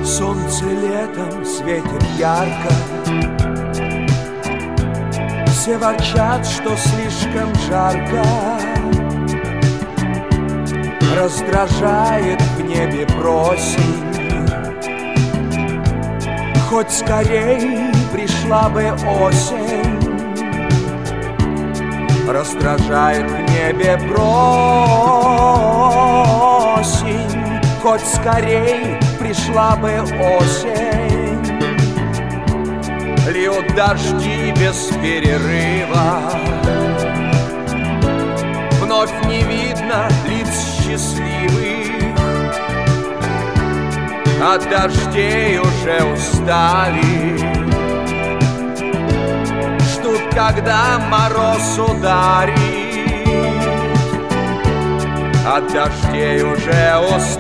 Солнце летом светит ярко, все ворчат, что слишком жарко. Раздражает в небе просень, хоть скорей пришла бы осень. Раздражает в небе просень, хоть скорей пришла бы осень. Льют дожди без перерыва, вновь не видно лиц счастливых. От дождей уже устали, ждут, когда мороз ударит. От дождей уже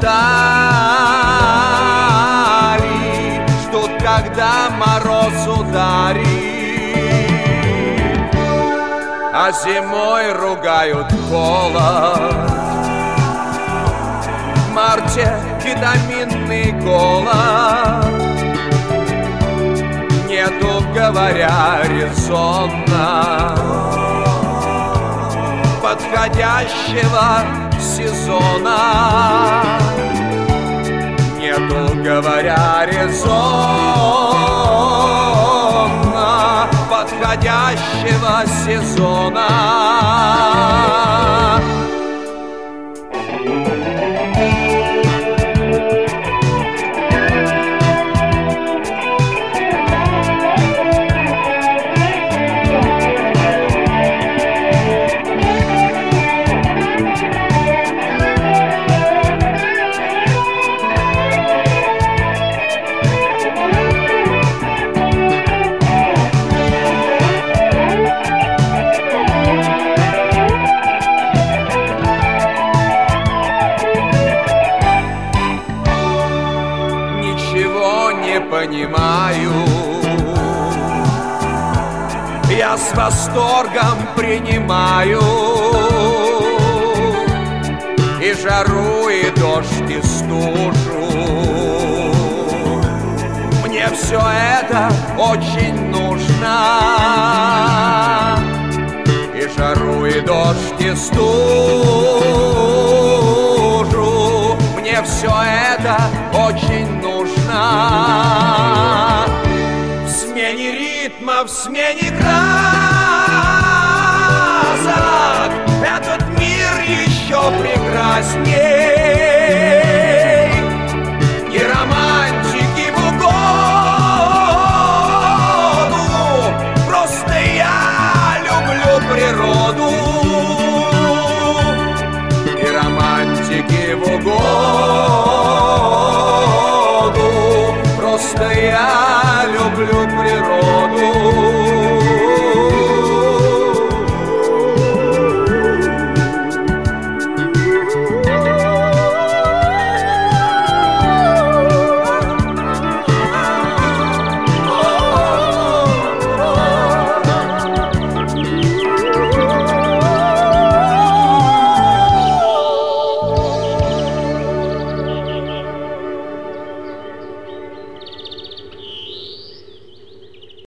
устали, ждут, когда мороз ударит. А зимой ругают холод, в марте витаминный голод. Нету, говоря резонно, подходящего сезона. Нету, говоря резонно, подходящего сезона. Понимаю, я с восторгом принимаю и жару, и дождь, и стужу. Мне все это очень нужно, и жару, и дождь, и стужу. Мне все это очень нужно. В смене ритма, в смене красок этот мир еще прекрасней. И романтики в угоду, просто я люблю природу. И романтики в угоду, просто я